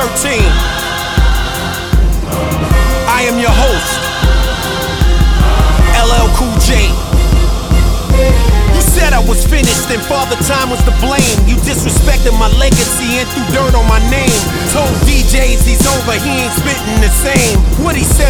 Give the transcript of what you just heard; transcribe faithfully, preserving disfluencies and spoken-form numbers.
thirteen. I am your host, L L Cool J. You said I was finished and Father Time was to blame. You disrespected my legacy and threw dirt on my name. Told D Js he's over, he ain't spitting the same. What he said